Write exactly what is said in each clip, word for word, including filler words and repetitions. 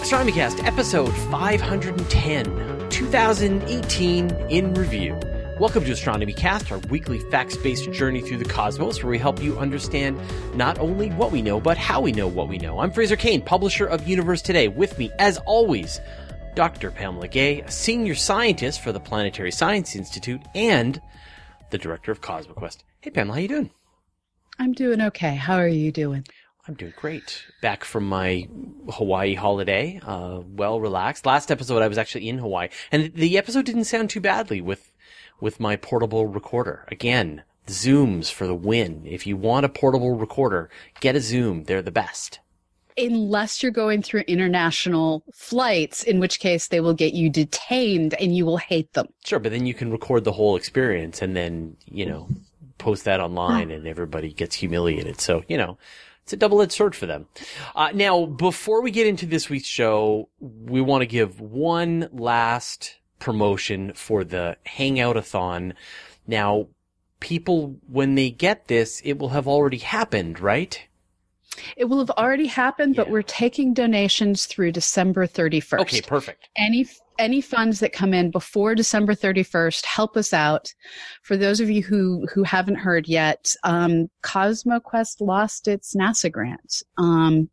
AstronomyCast, episode five hundred ten, two thousand eighteen in review. Welcome to AstronomyCast, our weekly facts-based journey through the cosmos, where we help you understand not only what we know, but how we know what we know. I'm Fraser Cain, publisher of Universe Today. With me, as always, Doctor Pamela Gay, a senior scientist for the Planetary Science Institute and the director of CosmoQuest. Hey, Pamela, how you doing? I'm doing okay. How are you doing? I'm doing great. Back from my Hawaii holiday, uh, well relaxed. Last episode, I was actually in Hawaii, and the episode didn't sound too badly with with my portable recorder. Again, Zooms for the win. If you want a portable recorder, get a Zoom. They're the best. Unless you're going through international flights, in which case they will get you detained and you will hate them. Sure, but then you can record the whole experience and then, you know, post that online and everybody gets humiliated. So, you know, it's a double-edged sword for them. Uh, now, before we get into this week's show, we want to give one last promotion for the Hangout-a-thon. Now, people, when they get this, it will have already happened, right? It will have already happened, yeah. But we're taking donations through December thirty-first. Okay, perfect. Any any funds that come in before December thirty-first help us out. For those of you who, who haven't heard yet, um, CosmoQuest lost its NASA grant. Um,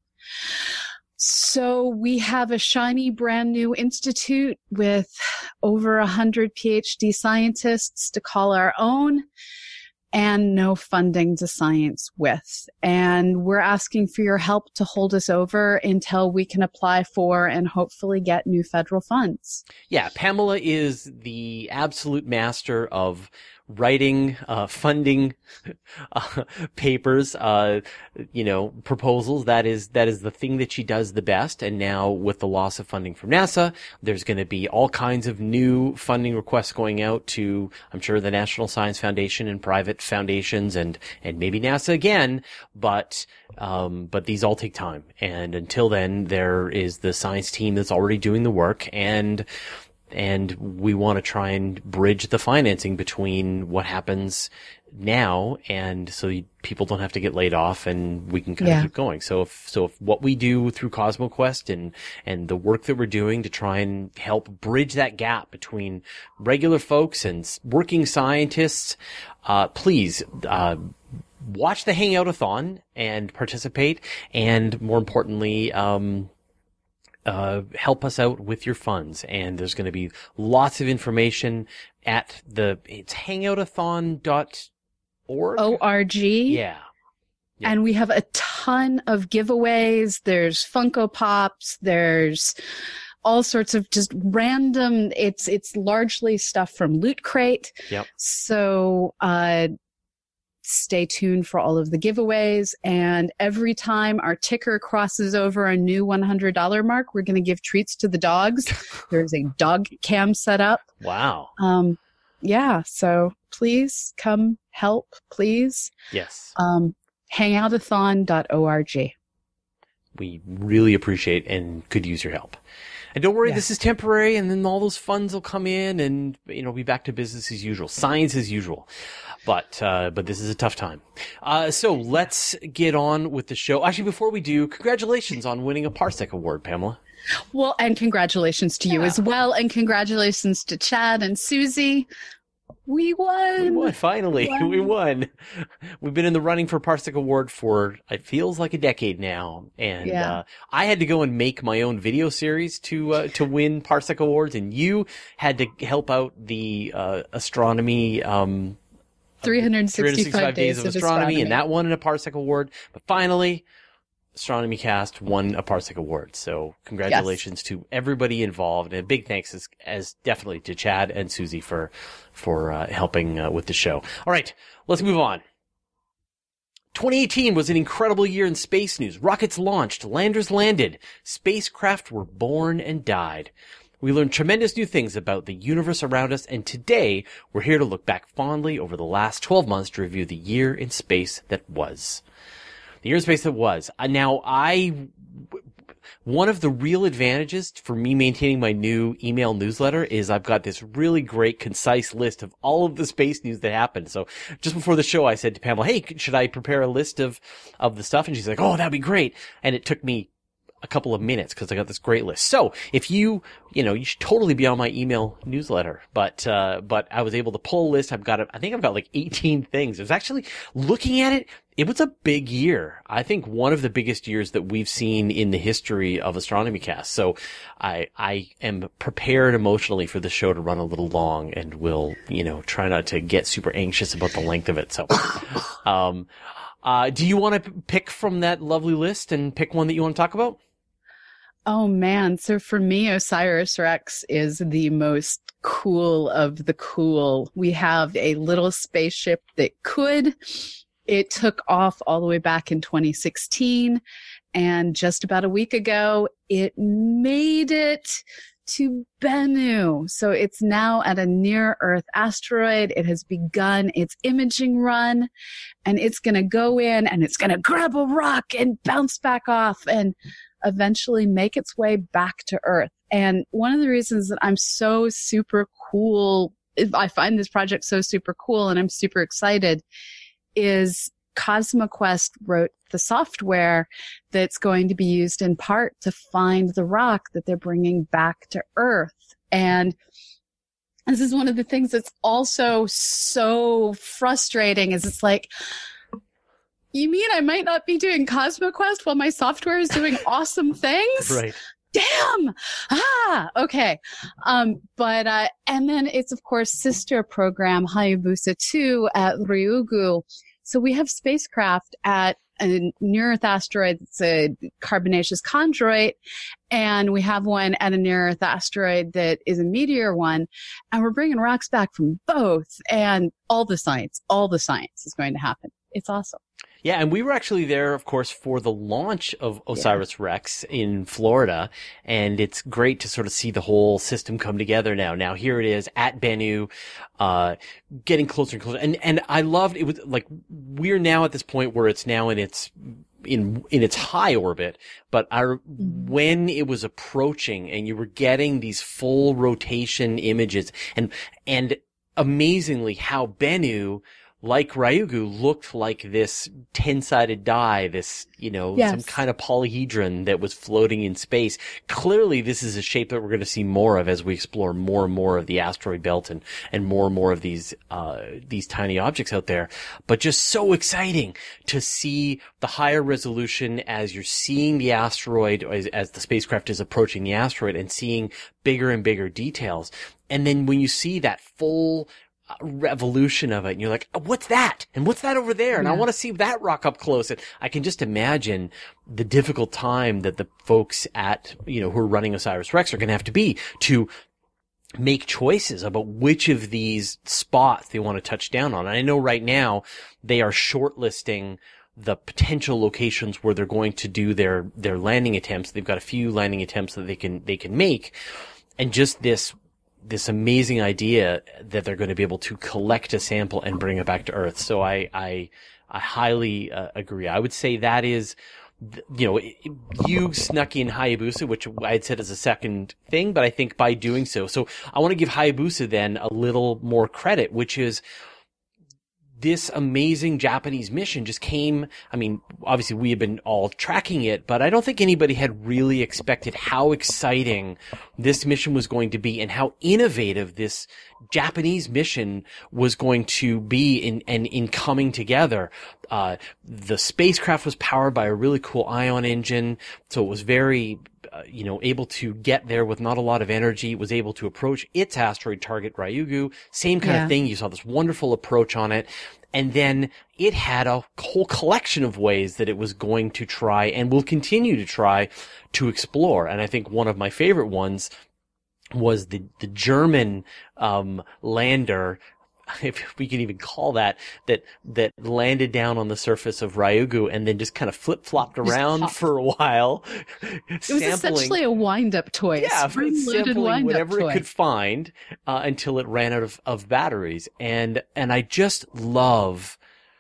so we have a shiny brand new institute with over a hundred PhD scientists to call our own, and no funding to science with. And we're asking for your help to hold us over until we can apply for and hopefully get new federal funds. Yeah, Pamela is the absolute master of writing, uh, funding, uh, papers, uh, you know, proposals. That is, that is the thing that she does the best. And now with the loss of funding from NASA, there's going to be all kinds of new funding requests going out to, I'm sure, the National Science Foundation and private foundations and, and maybe NASA again. But, um, but these all take time. And until then, there is the science team that's already doing the work, and And we want to try and bridge the financing between what happens now, and so you, people don't have to get laid off, and we can kind yeah. of keep going. So if so, if what we do through CosmoQuest and and the work that we're doing to try and help bridge that gap between regular folks and working scientists, uh, please uh, watch the Hangout-a-thon and participate, and more importantly, um. Uh, help us out with your funds. And there's going to be lots of information at the, it's hangoutathon dot org. O R G. Yeah. yeah. And we have a ton of giveaways. There's Funko Pops. There's all sorts of just random, it's, it's largely stuff from Loot Crate. Yep. So, uh, stay tuned for all of the giveaways. And every time our ticker crosses over a new one hundred dollars mark, we're going to give treats to the dogs. There's a dog cam set up. Wow. Um, yeah. So please come help, please. Yes. Um, hangoutathon dot org. We really appreciate and could use your help. And don't worry, yeah. This is temporary, and then all those funds will come in, and, you know, be back to business as usual. Science as usual. But, uh, but this is a tough time. Uh, so let's get on with the show. Actually, before we do, congratulations on winning a Parsec Award, Pamela. Well, and congratulations to you yeah. as well. And congratulations to Chad and Susie. We won. We won. Finally, we won. we won. We've been in the running for Parsec Award for, it feels like a decade now. And, yeah. uh, I had to go and make my own video series to, uh, to win Parsec Awards. And you had to help out the, uh, astronomy, um, three hundred sixty-five days of astronomy, astronomy, and that won a Parsec Award. But finally, AstronomyCast won a Parsec Award. So congratulations yes. to everybody involved, and a big thanks as, as definitely to Chad and Susie for for uh, helping uh, with the show. All right, let's move on. twenty eighteen was an incredible year in space news. Rockets launched, landers landed, spacecraft were born and died. We learned tremendous new things about the universe around us, and today we're here to look back fondly over the last twelve months to review the year in space that was. The year in space that was. Uh, now, I, one of the real advantages for me maintaining my new email newsletter is I've got this really great, concise list of all of the space news that happened. So just before the show, I said to Pamela, hey, should I prepare a list of, of the stuff? And she's like, oh, that'd be great. And it took me a couple of minutes because I got this great list. So if you, you know, you should totally be on my email newsletter, but, uh, but I was able to pull a list. I've got, a, I think I've got like eighteen things. It was actually, looking at it, it was a big year. I think one of the biggest years that we've seen in the history of Astronomy Cast. So I, I am prepared emotionally for the show to run a little long, and will, you know, try not to get super anxious about the length of it. So, um, uh, do you want to p- pick from that lovely list and pick one that you want to talk about? Oh man. So for me, OSIRIS-REx is the most cool of the cool. We have a little spaceship that could. It took off all the way back in twenty sixteen. And just about a week ago, it made it to Bennu. So it's now at a near Earth asteroid. It has begun its imaging run, and it's going to go in and it's going to grab a rock and bounce back off and eventually make its way back to Earth. And one of the reasons that I'm so super cool, I find this project so super cool and I'm super excited, is CosmoQuest wrote the software that's going to be used in part to find the rock that they're bringing back to Earth. And this is one of the things that's also so frustrating, is it's like, you mean I might not be doing CosmoQuest while my software is doing awesome things? Right. Damn. Ah, okay. Um, but, uh, and then it's of course sister program Hayabusa two at Ryugu. So we have spacecraft at a near-Earth asteroid that's a carbonaceous chondrite, and we have one at a near-Earth asteroid that is a meteor one, and we're bringing rocks back from both, and all the science, all the science is going to happen. It's awesome. Yeah, and we were actually there, of course, for the launch of OSIRIS-REx in Florida, and it's great to sort of see the whole system come together now. Now here it is at Bennu, uh, getting closer and closer. And, and I loved, it was like, we're now at this point where it's now in its, in, in its high orbit, but our, when it was approaching and you were getting these full rotation images, and, and amazingly how Bennu, like Ryugu, looked like this ten-sided die, this, you know, yes. some kind of polyhedron that was floating in space. Clearly, this is a shape that we're going to see more of as we explore more and more of the asteroid belt and, and more and more of these, uh, these tiny objects out there. But just so exciting to see the higher resolution as you're seeing the asteroid, as, as the spacecraft is approaching the asteroid, and seeing bigger and bigger details. And then when you see that full revolution of it, and you're like, oh, what's that? And what's that over there? And yeah. I want to see that rock up close. And I can just imagine the difficult time that the folks at, you know, who are running OSIRIS-REx are going to have to be to make choices about which of these spots they want to touch down on. And I know right now they are shortlisting the potential locations where they're going to do their, their landing attempts. They've got a few landing attempts that they can, they can make. And just this this amazing idea that they're going to be able to collect a sample and bring it back to Earth. So I, I, I highly uh, agree. I would say that is, you know, you snuck in Hayabusa, which I had said as a second thing, but I think by doing so, so I want to give Hayabusa then a little more credit, which is, this amazing Japanese mission just came. I mean, obviously we have been all tracking it, but I don't think anybody had really expected how exciting this mission was going to be and how innovative this Japanese mission was going to be in, in, in coming together. Uh, the spacecraft was powered by a really cool ion engine. So it was very, uh, you know, able to get there with not a lot of energy. It was able to approach its asteroid target, Ryugu. Same kind yeah. of thing. You saw this wonderful approach on it. And then it had a whole collection of ways that it was going to try and will continue to try to explore. And I think one of my favorite ones was the, the German, um, lander, if we can even call that, that, that landed down on the surface of Ryugu and then just kind of flip-flopped around for a while. It was essentially a wind-up toy. Yeah, sampling whatever toy. It could find, uh, until it ran out of, of batteries. And, and I just love,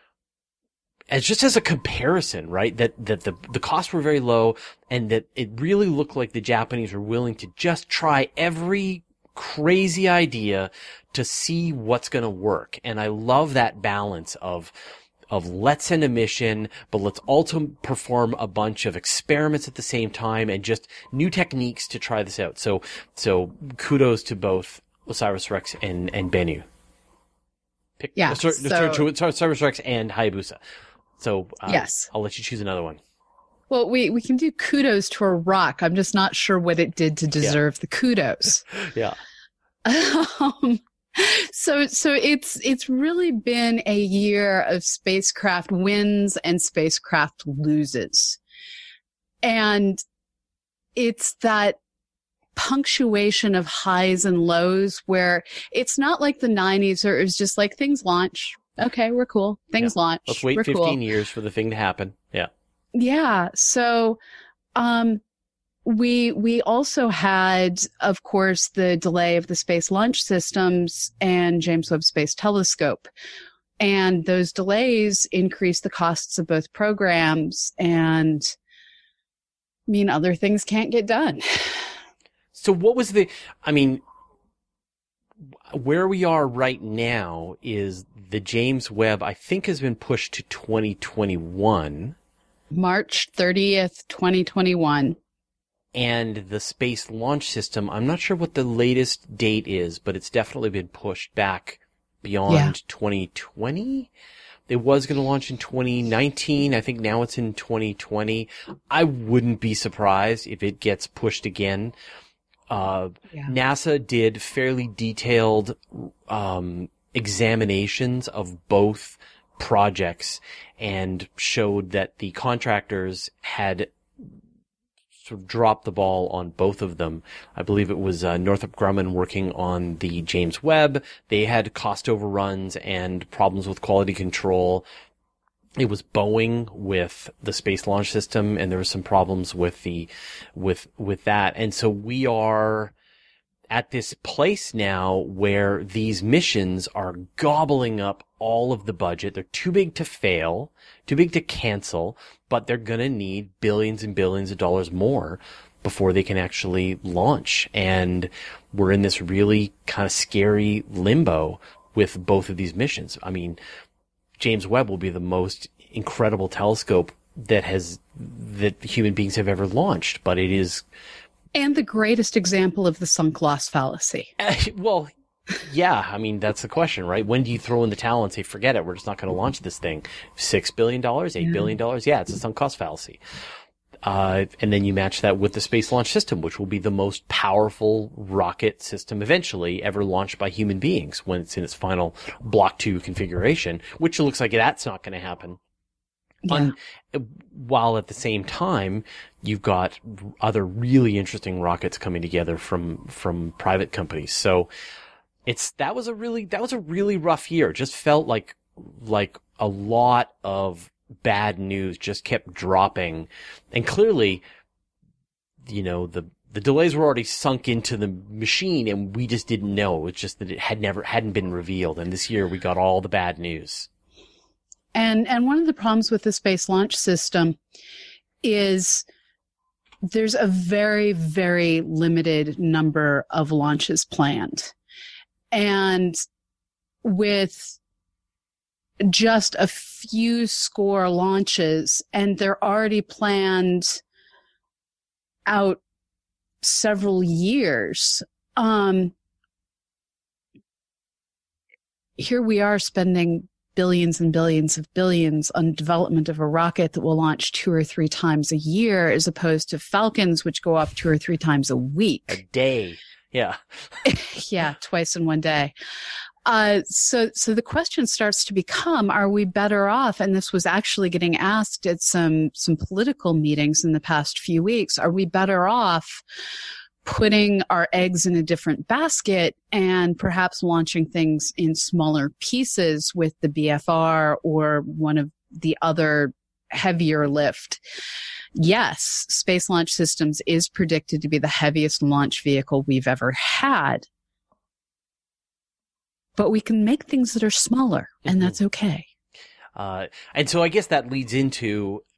as just as a comparison, right, that, that the, the costs were very low and that it really looked like the Japanese were willing to just try every crazy idea to see what's going to work. And I love that balance of, of let's send a mission, but let's also perform a bunch of experiments at the same time and just new techniques to try this out. So, so kudos to both OSIRIS-REx and, and Bennu. Pick, yeah. Uh, sorry, so, sorry, OSIRIS-REx and Hayabusa. So, uh, yes. I'll let you choose another one. Well, we, we can do kudos to a rock. I'm just not sure what it did to deserve yeah. the kudos. yeah. Um, so, so it's, it's really been a year of spacecraft wins and spacecraft loses. And it's that punctuation of highs and lows where it's not like the nineties or it was just like things launch. Okay, we're cool. Things yeah. launch. Let's wait we're fifteen cool. years for the thing to happen. Yeah. Yeah. So, um, we, we also had, of course, the delay of the Space Launch Systems and James Webb Space Telescope. And those delays increased the costs of both programs and mean other things can't get done. So what was the, I mean, where we are right now is the James Webb, I think, has been pushed to twenty twenty-one. March thirtieth, twenty twenty-one. And the Space Launch System, I'm not sure what the latest date is, but it's definitely been pushed back beyond yeah. twenty twenty. It was going to launch in twenty nineteen. I think now it's in twenty twenty. I wouldn't be surprised if it gets pushed again. Uh, yeah. NASA did fairly detailed, um, examinations of both projects and showed that the contractors had sort of dropped the ball on both of them. I believe it was uh, Northrop Grumman working on the James Webb. They had cost overruns and problems with quality control. It was Boeing with the Space Launch System, and there were some problems with the, with, with that. And so we are at this place now where these missions are gobbling up all of the budget. They're too big to fail, too big to cancel, but they're going to need billions and billions of dollars more before they can actually launch. And we're in this really kind of scary limbo with both of these missions. I mean, James Webb will be the most incredible telescope that has, that human beings have ever launched, but it is. And the greatest example of the sunk lost fallacy. Uh, well, yeah, I mean, that's the question, right? When do you throw in the towel and say, forget it, we're just not going to launch this thing? Six billion dollars, eight yeah. billion dollars? Yeah, it's a sunk cost fallacy. Uh, and then you match that with the Space Launch System, which will be the most powerful rocket system eventually ever launched by human beings when it's in its final Block two configuration, which looks like that's not going to happen. Yeah. Un- while at the same time, you've got other really interesting rockets coming together from, from private companies. So it's, that was a really, that was a really rough year. It just felt like, like a lot of bad news just kept dropping. And clearly, you know, the, the delays were already sunk into the machine and we just didn't know. It's just that it had never, hadn't been revealed. And this year we got all the bad news. And, and one of the problems with the Space Launch System is there's a very, very limited number of launches planned. And with just a few score launches, and they're already planned out several years, um, here we are spending billions and billions of billions on development of a rocket that will launch two or three times a year, as opposed to Falcons, which go up two or three times a week. A day. Yeah. Yeah, twice in one day. Uh, so, so the question starts to become, are we better off? And this was actually getting asked at some, some political meetings in the past few weeks. Are we better off putting our eggs in a different basket and perhaps launching things in smaller pieces with the B F R or one of the other heavier lift? Yes, Space Launch Systems is predicted to be the heaviest launch vehicle we've ever had. But we can make things that are smaller, and mm-hmm. that's okay. Uh, and so I guess that leads into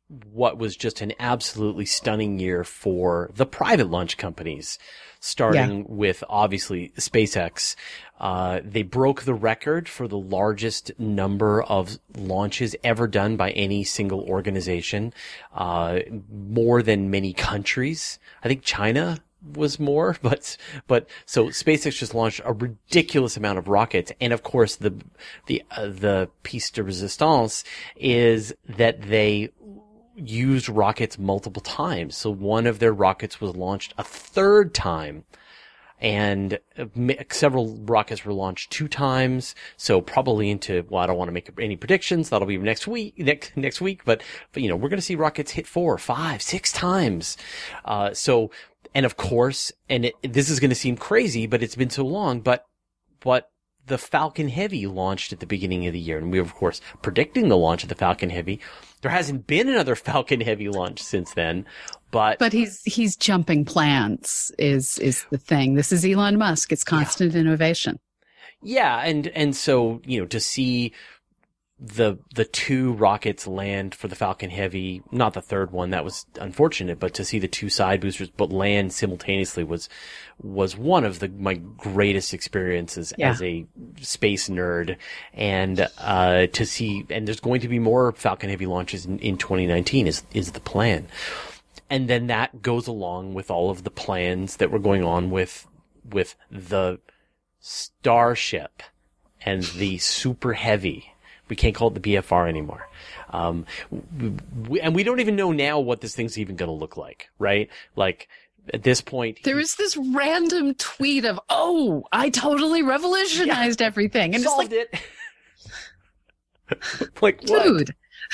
what was just an absolutely stunning year for the private launch companies, starting yeah. with obviously SpaceX. Uh, they broke the record for the largest number of launches ever done by any single organization, uh, more than many countries. I think China was more, but, but, so SpaceX just launched a ridiculous amount of rockets. And of course, the, the, uh, the piece de resistance is that they used rockets multiple times. So one of their rockets was launched a third time, and several rockets were launched two times. So probably into, well, I don't want to make any predictions. That'll be next week, next, next week, but, but, you know, we're going to see rockets hit four, five, six times. Uh, so, and of course, and it, this is going to seem crazy, but it's been so long, but, but the Falcon Heavy launched at the beginning of the year, and we were, of course, predicting the launch of the Falcon Heavy. There hasn't been another Falcon Heavy launch since then, but but he's he's jumping plans is is the thing. This is Elon Musk. It's constant yeah. innovation. Yeah, and and so, you know, to see the the two rockets land for the Falcon Heavy, not the third one, that was unfortunate, but to see the two side boosters but land simultaneously was was one of the my greatest experiences yeah. as a space nerd. And uh to see, and there's going to be more Falcon Heavy launches in, in twenty nineteen is is the plan. And then that goes along with all of the plans that were going on with with the Starship and the Super Heavy. We can't call it the B F R anymore. Um, we, and we don't even know now what this thing's even going to look like, right? Like, at this point. There was this random tweet of, oh, I totally revolutionized yeah, everything. And solved it's like, it. Like, dude.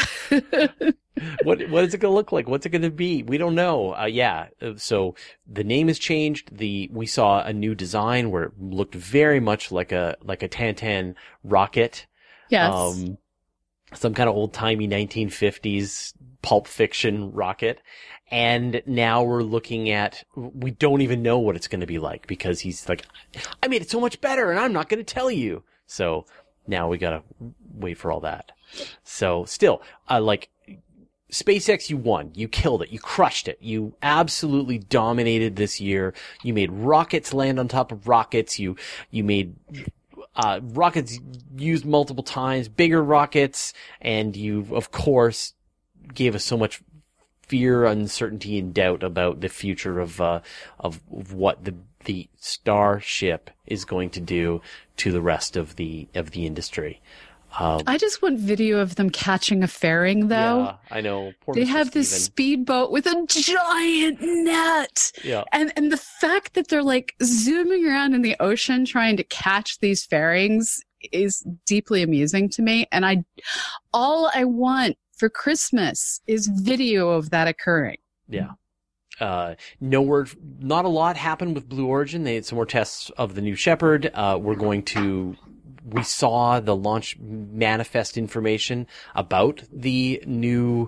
what? what, what is it going to look like? What's it going to be? We don't know. Uh, yeah. So the name has changed. The, we saw a new design where it looked very much like a, like a Tantan rocket. Yes. Um, some kind of old timey nineteen fifties pulp fiction rocket. And now we're looking at, we don't even know what it's going to be like because he's like, I made it so much better and I'm not going to tell you. So now we got to wait for all that. So still, uh, like SpaceX, you won, you killed it, you crushed it. You absolutely dominated this year. You made rockets land on top of rockets. You, you made, Uh, rockets used multiple times, bigger rockets, and you, of course, gave us so much fear, uncertainty, and doubt about the future of, uh, of, of what the, the Starship is going to do to the rest of the, of the industry. Um, I just want video of them catching a fairing, though. Yeah, I know. Poor they Mister have this Steven. speedboat with a giant net. Yeah. And and the fact that they're like zooming around in the ocean trying to catch these fairings is deeply amusing to me. And I, all I want for Christmas is video of that occurring. Yeah. Uh, no word, not a lot happened with Blue Origin. They had some more tests of the New Shepard. Uh, we're going to, we saw the launch manifest information about the new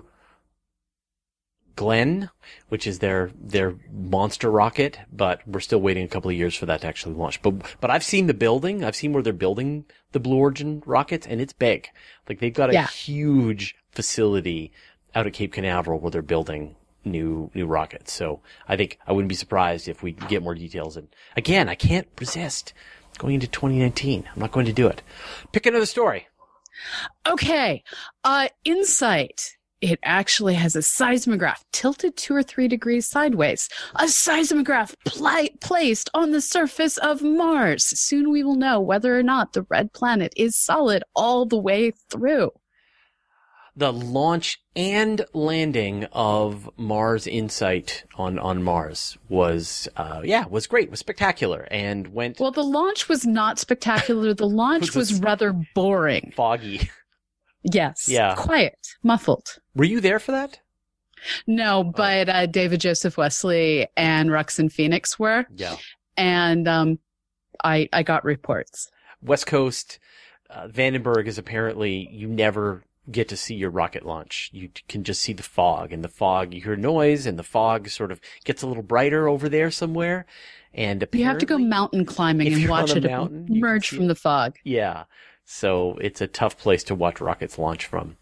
Glenn, which is their, their monster rocket, but we're still waiting a couple of years for that to actually launch. But, but I've seen the building. I've seen where they're building the Blue Origin rockets, and it's big. Like they've got a yeah. huge facility out at Cape Canaveral where they're building new, new rockets. So I think I wouldn't be surprised if we get more details. And again, I can't resist going into twenty nineteen. I'm not going to do it. Pick another story. Okay. Uh, InSight. It actually has a seismograph tilted two or three degrees sideways. A seismograph pl- placed on the surface of Mars. Soon we will know whether or not the red planet is solid all the way through. The launch and landing of Mars InSight on, on Mars was, uh, yeah, was great, was spectacular, and went... Well, the launch was not spectacular. The launch was, was rather boring. Foggy. Yes. Yeah. Quiet. Muffled. Were you there for that? No, but uh, David Joseph Wesley and Ruxin Phoenix were. Yeah. And um, I I got reports. West Coast, uh, Vandenberg is apparently, you never get to see your rocket launch. You can just see the fog, and the fog, you hear noise, and the fog sort of gets a little brighter over there somewhere. And you have to go mountain climbing and watch it mountain, emerge from the fog. Yeah. So it's a tough place to watch rockets launch from.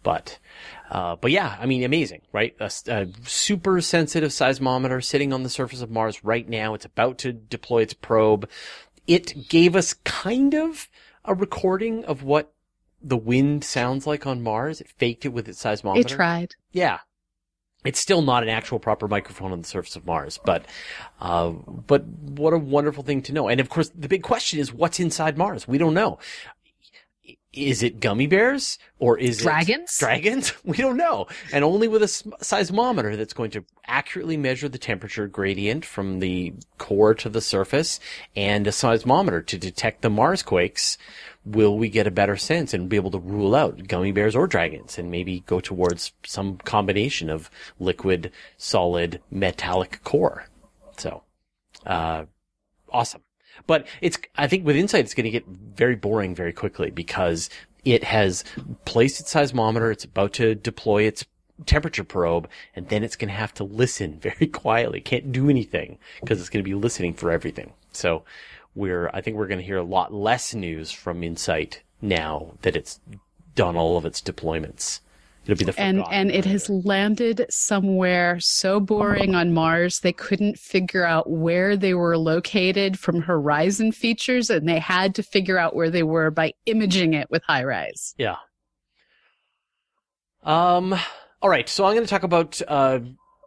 But, uh, but yeah, I mean, amazing, right? A, a super sensitive seismometer sitting on the surface of Mars right now. It's about to deploy its probe. It gave us kind of a recording of what the wind sounds like on Mars. It faked it with its seismometer. It tried. Yeah. It's still not an actual proper microphone on the surface of Mars, but, uh, but what a wonderful thing to know. And of course, the big question is what's inside Mars? We don't know. Is it gummy bears or is dragons? it dragons? We don't know. And only with a seismometer that's going to accurately measure the temperature gradient from the core to the surface and a seismometer to detect the Mars quakes will we get a better sense and be able to rule out gummy bears or dragons and maybe go towards some combination of liquid, solid, metallic core. So, uh, awesome. But it's, I think with InSight, it's going to get very boring very quickly because it has placed its seismometer. It's about to deploy its temperature probe, and then it's going to have to listen very quietly. Can't do anything because it's going to be listening for everything. So we're, I think we're going to hear a lot less news from InSight now that it's done all of its deployments. It'll be the and and it has landed somewhere so boring on Mars they couldn't figure out where they were located from horizon features, and they had to figure out where they were by imaging it with HiRISE. Yeah. Um. All right. So I'm going to talk about uh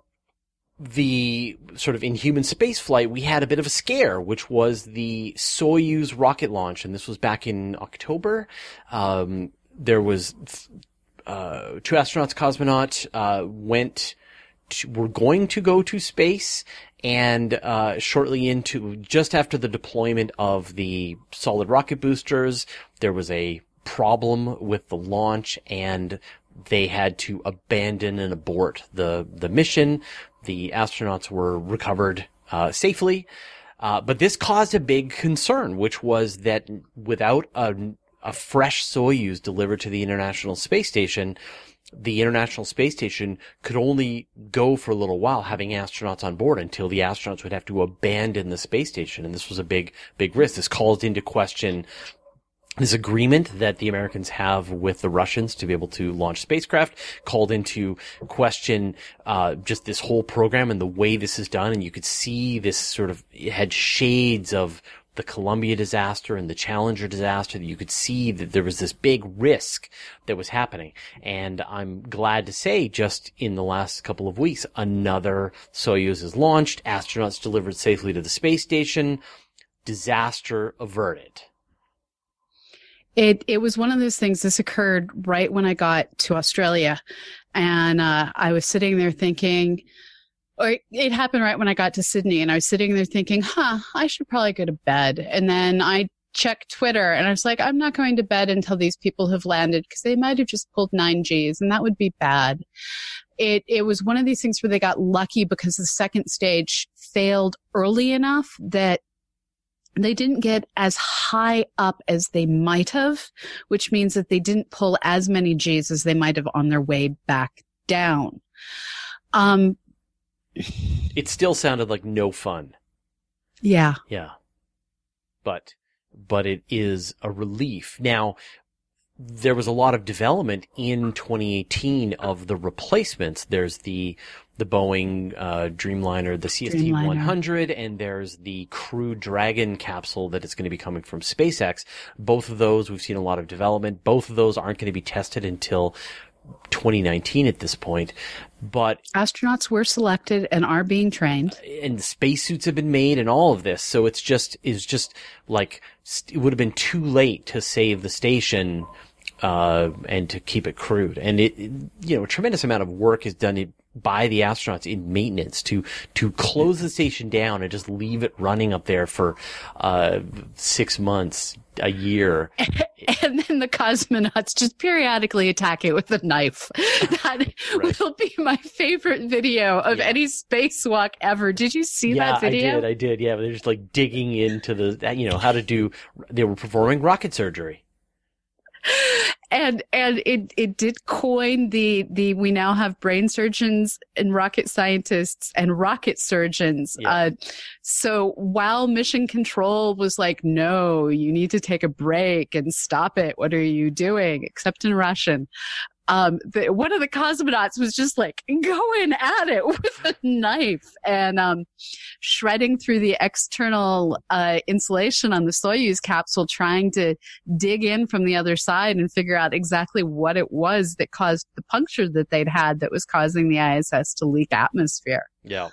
the sort of in human space flight. We had a bit of a scare, which was the Soyuz rocket launch, and this was back in October. Um. There was. Th- Uh, two astronauts, cosmonauts, uh, went to, were going to go to space, and, uh, shortly into, just after the deployment of the solid rocket boosters, there was a problem with the launch, and they had to abandon and abort the, the mission. The astronauts were recovered, uh, safely. Uh, but this caused a big concern, which was that without a a fresh Soyuz delivered to the International Space Station, the International Space Station could only go for a little while having astronauts on board until the astronauts would have to abandon the space station. And this was a big, big risk. This called into question this agreement that the Americans have with the Russians to be able to launch spacecraft, called into question uh just this whole program and the way this is done. And you could see this sort of, it had shades of the Columbia disaster and the Challenger disaster, that you could see that there was this big risk that was happening. And I'm glad to say just in the last couple of weeks, another Soyuz is launched, astronauts delivered safely to the space station, disaster averted. It it was one of those things. This occurred right when I got to Australia, and uh, I was sitting there thinking, or it happened right when I got to Sydney, and I was sitting there thinking, huh, I should probably go to bed. And then I checked Twitter, and I was like, I'm not going to bed until these people have landed, because they might have just pulled nine Gs, and that would be bad. It it was one of these things where they got lucky because the second stage failed early enough that they didn't get as high up as they might have, which means that they didn't pull as many Gs as they might have on their way back down. Um, It still sounded like no fun. Yeah. Yeah. But, but it is a relief. Now, there was a lot of development in twenty eighteen of the replacements. There's the, the Boeing, uh, Dreamliner, the C S T one hundred, and there's the Crew Dragon capsule that is going to be coming from SpaceX. Both of those, we've seen a lot of development. Both of those aren't going to be tested until twenty nineteen at this point, but astronauts were selected and are being trained, and spacesuits have been made and all of this. So it's just, is just like, it would have been too late to save the station, uh, and to keep it crewed. And it, it, you know, a tremendous amount of work is done by the astronauts in maintenance to, to close the station down and just leave it running up there for, uh, six months, a year. And then the cosmonauts just periodically attack it with a knife. That right. will be my favorite video of yeah. any spacewalk ever. Did you see yeah, that video? I did, I did. Yeah, they're just like digging into the, you know, how to do, they were performing rocket surgery. And and it it did coin the the we now have brain surgeons and rocket scientists and rocket surgeons. Yeah. Uh, so while Mission Control was like, no, you need to take a break and stop it. What are you doing? Except in Russian. um, the, one of the cosmonauts was just like going at it with a knife and um, shredding through the external uh, insulation on the Soyuz capsule, trying to dig in from the other side and figure out exactly what it was that caused the puncture that they'd had that was causing the I S S to leak atmosphere. Yeah.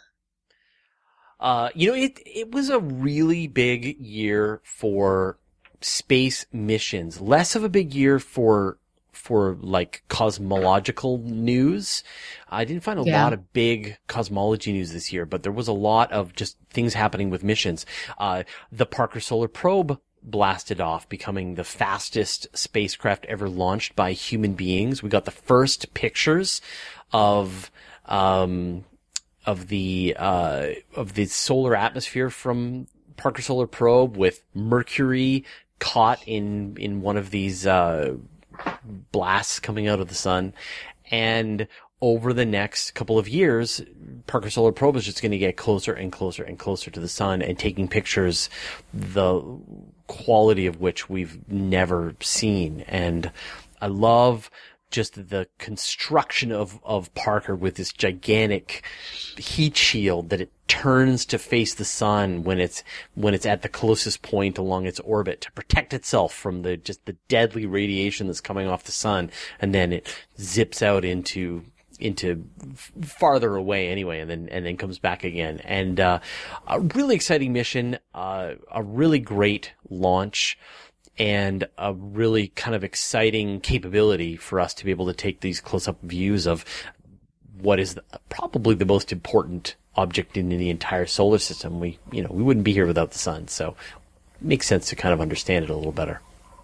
Uh, you know, it it was a really big year for space missions. Less of a big year for for like cosmological news. I didn't find a yeah. lot of big cosmology news this year, but there was a lot of just things happening with missions. Uh, the Parker Solar Probe blasted off, becoming the fastest spacecraft ever launched by human beings. We got the first pictures of, um, of the, uh, of the solar atmosphere from Parker Solar Probe, with Mercury caught in, in one of these, uh, blasts coming out of the sun. And over the next couple of years, Parker Solar Probe is just going to get closer and closer and closer to the sun and taking pictures, the quality of which we've never seen. And I love just the construction of, of Parker with this gigantic heat shield that it turns to face the sun when it's, when it's at the closest point along its orbit to protect itself from the, just the deadly radiation that's coming off the sun. And then it zips out into, into farther away anyway, and then, and then comes back again. And, uh, a really exciting mission, uh, a really great launch, and a really kind of exciting capability for us to be able to take these close-up views of what is the, probably the most important object in the entire solar system. We, you know, we wouldn't be here without the sun, so it makes sense to kind of understand it a little better.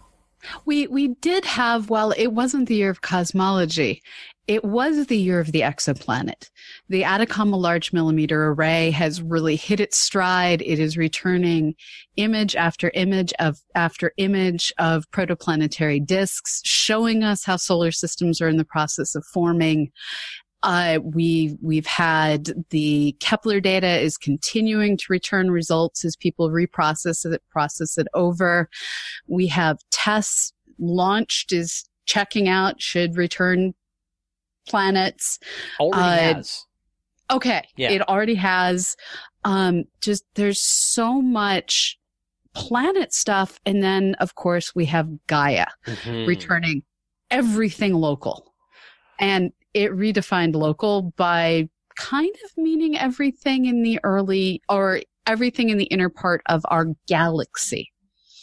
We we did have, well, it wasn't the year of cosmology. It was the year of the exoplanet. The Atacama Large Millimeter Array has really hit its stride. It is returning image after image of after image of protoplanetary disks, showing us how solar systems are in the process of forming. Uh, we, we've had the Kepler data is continuing to return results as people reprocess it, process it over. We have TESS launched, is checking out, should return planets. Already uh, has. Okay. Yeah. It already has. Um, just, there's so much planet stuff. And then, of course, we have Gaia mm-hmm. returning everything local. And it redefined local by kind of meaning everything in the early, or everything in the inner part of our galaxy.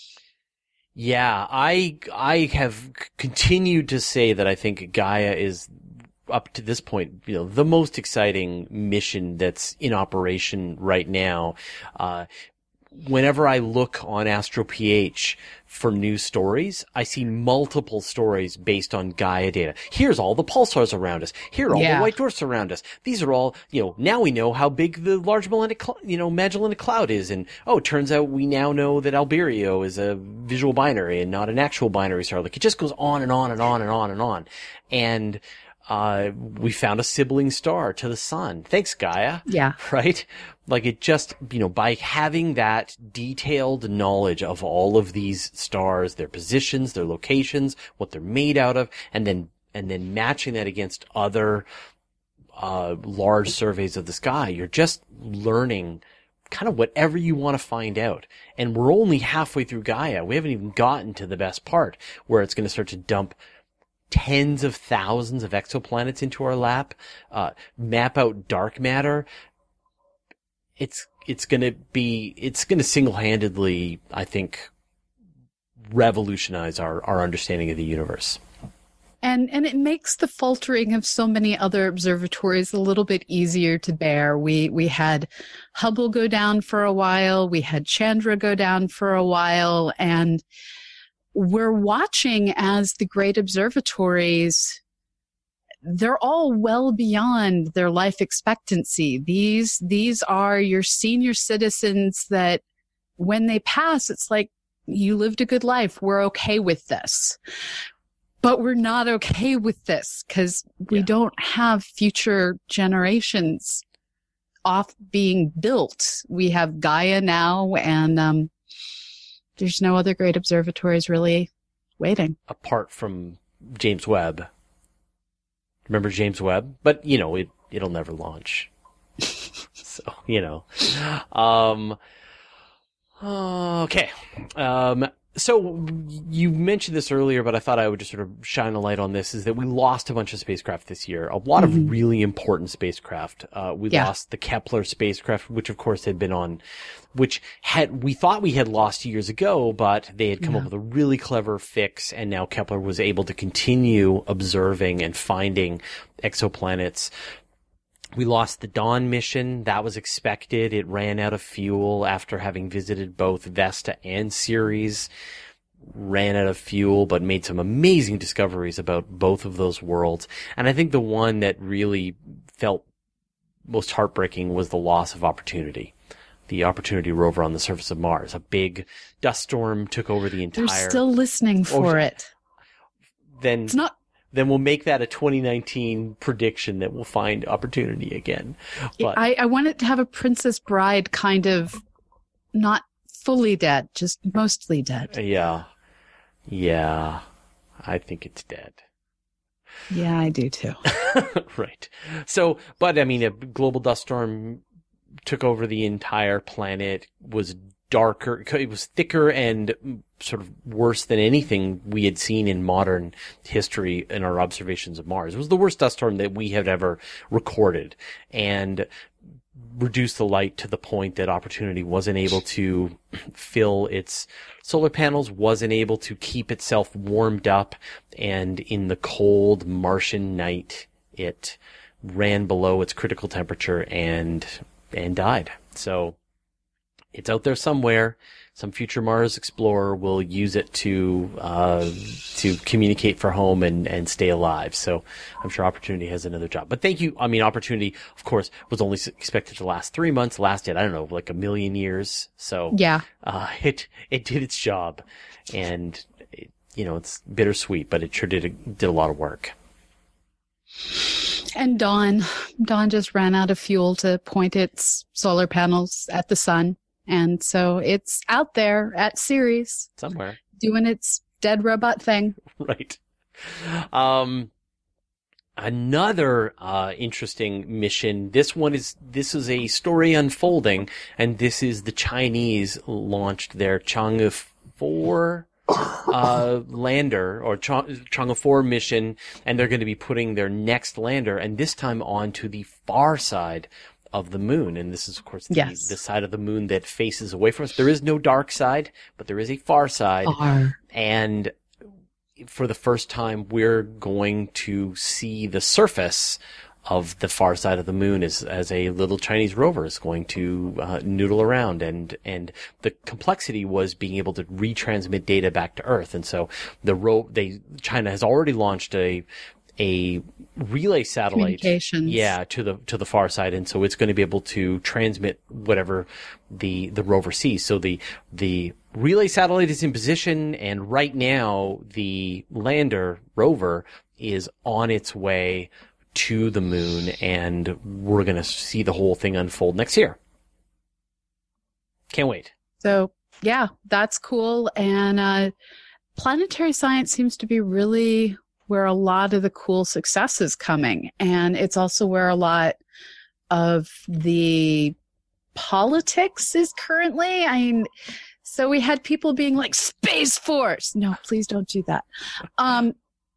Yeah, I I have continued to say that I think Gaia is, up to this point, you know, the most exciting mission that's in operation right now. Uh, whenever I look on AstroPH for new stories, I see multiple stories based on Gaia data. Here's all the pulsars around us. Here are all yeah. the white dwarfs around us. These are all, you know, now we know how big the Large Magellanic, Cl- you know, Magellanic Cloud is. And, oh, it turns out we now know that Albireo is a visual binary and not an actual binary star. Like, it just goes on and on and on and on and on. And, uh, we found a sibling star to the sun. Thanks, Gaia. Yeah. Right? Like, it just, you know, by having that detailed knowledge of all of these stars, their positions, their locations, what they're made out of, and then, and then matching that against other, uh, large surveys of the sky, you're just learning kind of whatever you want to find out. And we're only halfway through Gaia. We haven't even gotten to the best part, where it's going to start to dump tens of thousands of exoplanets into our lap, uh, map out dark matter. It's, it's gonna be, it's gonna single-handedly, I think, revolutionize our, our understanding of the universe. And, and it makes the faltering of so many other observatories a little bit easier to bear. We, we had Hubble go down for a while. We had Chandra go down for a while, and we're watching as the great observatories, they're all well beyond their life expectancy. These, these are your senior citizens that when they pass, it's like, you lived a good life. We're okay with this. But we're not okay with this because we yeah. don't have future generations off being built. We have Gaia now, and, um, there's no other great observatories really waiting. Apart from James Webb. Remember James Webb? But, you know, it, it'll never launch. So, you know. Um, okay. Um, so you mentioned this earlier, but I thought I would just sort of shine a light on this, is that we lost a bunch of spacecraft this year. A lot mm-hmm. of really important spacecraft. Uh, we yeah. lost the Kepler spacecraft, which of course had been on, which had, we thought we had lost years ago, but they had come yeah. up with a really clever fix, and now Kepler was able to continue observing and finding exoplanets. We lost the Dawn mission. That was expected. It ran out of fuel after having visited both Vesta and Ceres. Ran out of fuel, but made some amazing discoveries about both of those worlds. And I think the one that really felt most heartbreaking was the loss of Opportunity. The Opportunity rover on the surface of Mars. A big dust storm took over the entire... They're still listening for oh, it. Then... It's not... Then we'll make that a twenty nineteen prediction that we'll find Opportunity again. But I, I want it to have a Princess Bride kind of, not fully dead, just mostly dead. Yeah. Yeah. I think it's dead. Yeah, I do too. Right. So, but I mean, a global dust storm took over the entire planet, was darker, it was thicker and sort of worse than anything we had seen in modern history in our observations of Mars. It was the worst dust storm that we had ever recorded, and reduced the light to the point that Opportunity wasn't able to fill its solar panels, wasn't able to keep itself warmed up, and in the cold Martian night, it ran below its critical temperature and and died. So it's out there somewhere. Some future Mars explorer will use it to uh, to communicate for home and, and stay alive. So I'm sure Opportunity has another job. But thank you. I mean, Opportunity, of course, was only expected to last three months. Lasted, I don't know, like a million years. So yeah, uh, it it did its job, and it, you know, it's bittersweet, but it sure did a, did a lot of work. And Dawn, Dawn just ran out of fuel to point its solar panels at the sun. And so it's out there at Ceres. Somewhere. Doing its dead robot thing. Right. Um, another, uh, interesting mission. This one is, this is a story unfolding, and this is the Chinese launched their Chang'e four, uh, lander, or Ch- Chang'e four mission, and they're going to be putting their next lander, and this time onto the far side of the moon. And this is, of course, the, yes. the side of the moon that faces away from us. There is no dark side, but there is a far side. Far. And for the first time, we're going to see the surface of the far side of the moon as, as a little Chinese rover is going to uh, noodle around. And, and the complexity was being able to retransmit data back to Earth. And so the ro- they, China has already launched a, a relay satellite, yeah, to the to the far side, and so it's going to be able to transmit whatever the the rover sees. So the the relay satellite is in position, and right now the lander rover is on its way to the moon, and we're going to see the whole thing unfold next year. Can't wait. So yeah, that's cool, and uh, planetary science seems to be really where a lot of the cool success is coming. And it's also where a lot of the politics is currently. I mean, so we had people being like, Space Force. No, please don't do that. Um,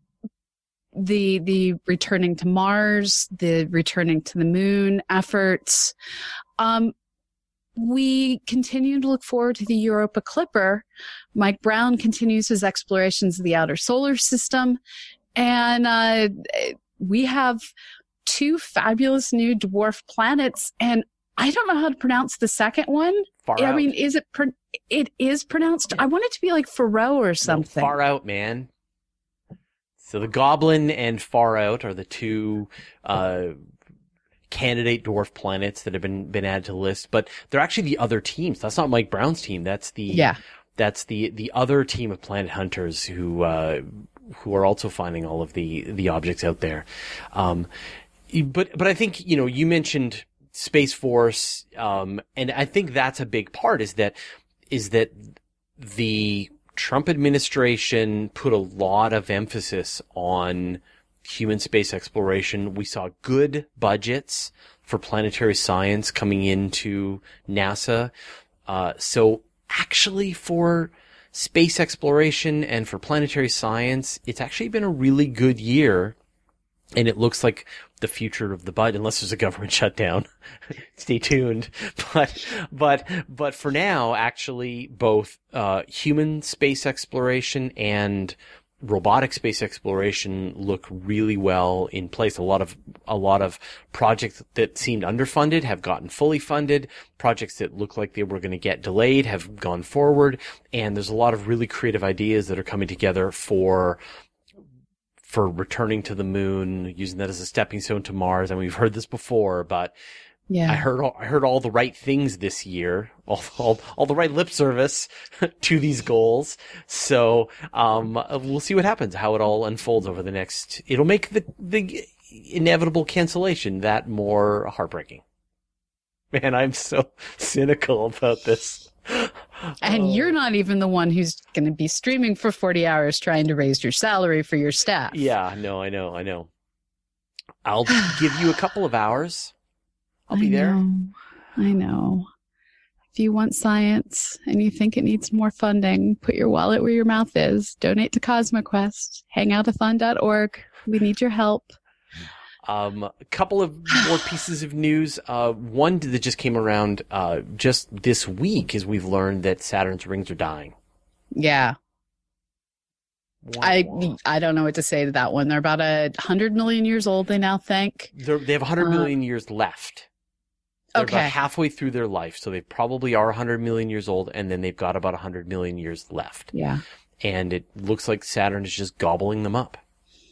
the, the returning to Mars, the returning to the moon efforts. Um, we continue to look forward to the Europa Clipper. Mike Brown continues his explorations of the outer solar system. And uh, we have two fabulous new dwarf planets, and I don't know how to pronounce the second one. Far I out. mean, is it? Pro- it is pronounced. I want it to be like Faro or something. No, Far Out, man. So the Goblin and Far Out are the two uh, candidate dwarf planets that have been been added to the list, but they're actually the other teams. That's not Mike Brown's team. That's the yeah. That's the the other team of planet hunters who. Uh, who are also finding all of the, the objects out there. Um, but, but I think, you know, you mentioned Space Force, um, and I think that's a big part is that, is that the Trump administration put a lot of emphasis on human space exploration. We saw good budgets for planetary science coming into NASA. Uh, so actually for space exploration and for planetary science, it's actually been a really good year. And it looks like the future of the budget, unless there's a government shutdown. Stay tuned. But, but, but for now, actually, both, uh, human space exploration and robotic space exploration look really well in place. A lot of, a lot of projects that seemed underfunded have gotten fully funded. Projects that look like they were going to get delayed have gone forward. And there's a lot of really creative ideas that are coming together for for returning to the moon, using that as a stepping stone to Mars. And we've heard this before, but yeah. I heard all, I heard all the right things this year, all, all, all the right lip service to these goals. So, um, we'll see what happens, how it all unfolds over the next, it'll make the, the inevitable cancellation that more heartbreaking. Man, I'm so cynical about this. And oh. You're not even the one who's going to be streaming for forty hours trying to raise your salary for your staff. Yeah, no, I know, I know. I'll give you a couple of hours. I'll be I there. Know, I know. If you want science and you think it needs more funding, put your wallet where your mouth is. Donate to CosmoQuest. hangoutathon dot org. We need your help. Um, a couple of more pieces of news. Uh, one that just came around, uh, just this week is we've learned that Saturn's rings are dying. Yeah. Wah, I, wah. I don't know what to say to that one. They're about a hundred million years old, they now think. They're, they have a hundred uh, million years left. They're okay. about halfway through their life. So they probably are a hundred million years old, and then they've got about a hundred million years left. Yeah. And it looks like Saturn is just gobbling them up.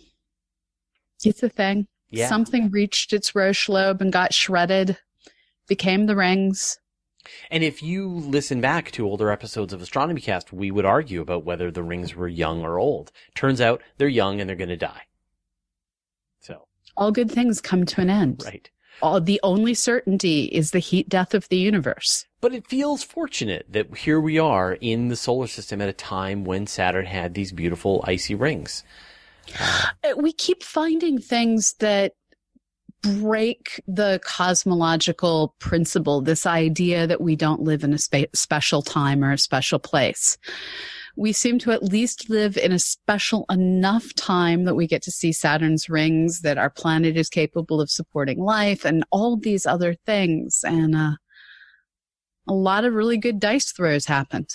It's a thing. Yeah. Something reached its Roche lobe and got shredded, became the rings. And if you listen back to older episodes of Astronomy Cast, we would argue about whether the rings were young or old. Turns out they're young and they're going to die. So all good things come to an end. Right. All, the only certainty is the heat death of the universe. But it feels fortunate that here we are in the solar system at a time when Saturn had these beautiful icy rings. We keep finding things that break the cosmological principle, this idea that we don't live in a spe- special time or a special place. We seem to at least live in a special enough time that we get to see Saturn's rings, that our planet is capable of supporting life and all these other things. And uh, a lot of really good dice throws happened.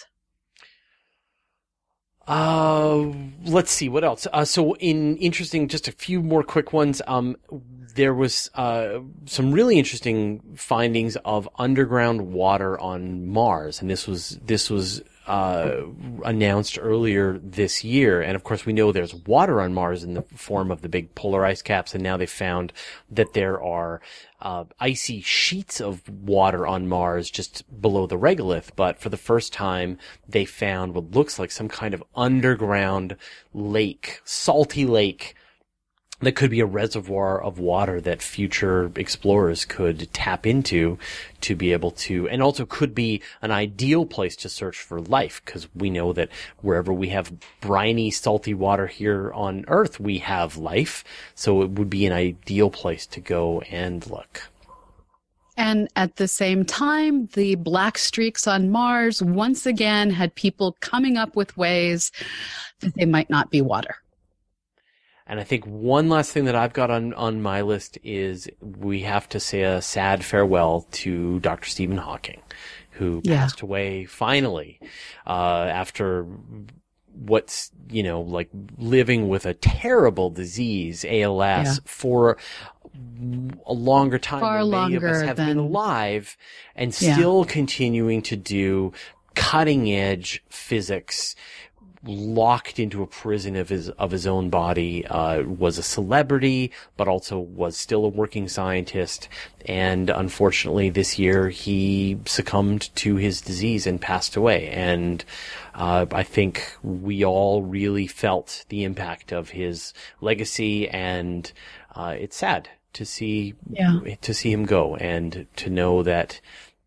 Uh, let's see what else. Uh, so in interesting, just a few more quick ones. Um, there was, uh, some really interesting findings of underground water on Mars. And this was, this was, uh, announced earlier this year. And of course we know there's water on Mars in the form of the big polar ice caps. And now they found that there are, uh, icy sheets of water on Mars just below the regolith. But for the first time, they found what looks like some kind of underground lake, salty lake, that could be a reservoir of water that future explorers could tap into to be able to, and also could be an ideal place to search for life, because we know that wherever we have briny, salty water here on Earth, we have life. So it would be an ideal place to go and look. And at the same time, the black streaks on Mars once again had people coming up with ways that they might not be water. And I think one last thing that I've got on, on my list is we have to say a sad farewell to Doctor Stephen Hawking, who yeah. passed away finally, uh, after what's, you know, like living with a terrible disease, A L S, yeah. for a longer time Far than many of us longer have than... been alive, and yeah. still continuing to do cutting edge physics, locked into a prison of his of his own body, uh, was a celebrity, but also was still a working scientist. And unfortunately, this year he succumbed to his disease and passed away. And uh, I think we all really felt the impact of his legacy, and uh, it's sad to see yeah. to see him go, and to know that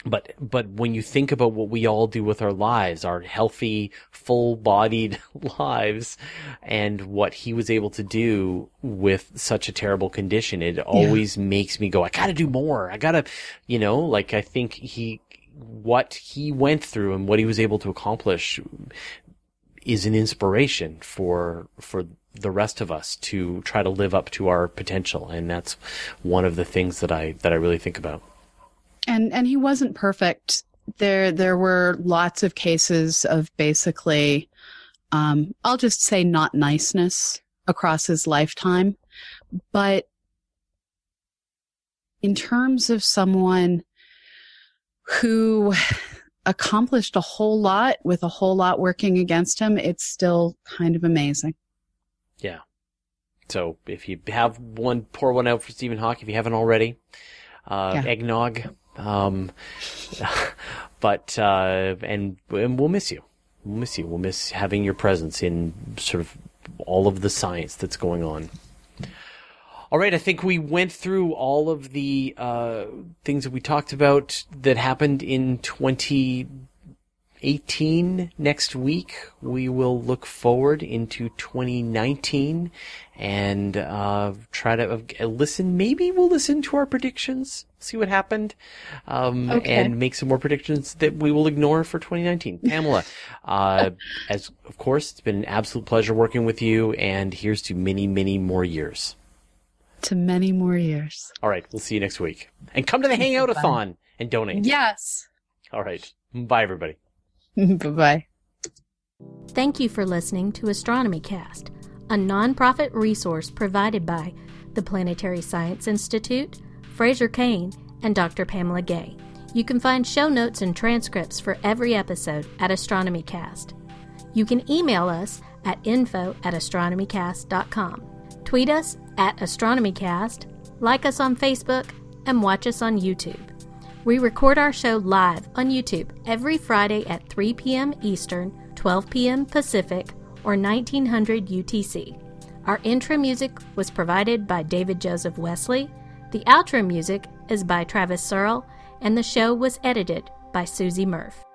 But, but when you think about what we all do with our lives, our healthy, full-bodied lives, and what he was able to do with such a terrible condition, it always yeah. makes me go, I gotta do more. I gotta, you know, like I think he, what he went through and what he was able to accomplish is an inspiration for, for the rest of us to try to live up to our potential. And that's one of the things that I, that I really think about. And and he wasn't perfect. There there were lots of cases of basically, um, I'll just say not niceness across his lifetime. But in terms of someone who accomplished a whole lot with a whole lot working against him, it's still kind of amazing. Yeah. So if you have one, pour one out for Stephen Hawking if you haven't already. Uh, yeah. Eggnog. Um, but, uh, and, and we'll miss you. We'll miss you. We'll miss having your presence in sort of all of the science that's going on. All right. I think we went through all of the, uh, things that we talked about that happened in twenty eighteen. Next week, we will look forward into twenty nineteen and uh try to uh, listen. Maybe we'll listen to our predictions, see what happened, um okay. and make some more predictions that we will ignore for twenty nineteen. Pamela, uh as of course, it's been an absolute pleasure working with you, and here's to many, many more years. To many more years. All right, we'll see you next week. And come to the Hangout-a-thon and donate. Yes. All right. Bye, everybody. Bye-bye. Thank you for listening to Astronomy Cast, a nonprofit resource provided by the Planetary Science Institute, Fraser Cain, and Doctor Pamela Gay. You can find show notes and transcripts for every episode at AstronomyCast. You can email us at info at astronomycast dot com, tweet us at AstronomyCast, like us on Facebook, and watch us on YouTube. We record our show live on YouTube every Friday at three p.m. Eastern, twelve p.m. Pacific, or nineteen hundred U T C. Our intro music was provided by David Joseph Wesley, the outro music is by Travis Searle, and the show was edited by Susie Murph.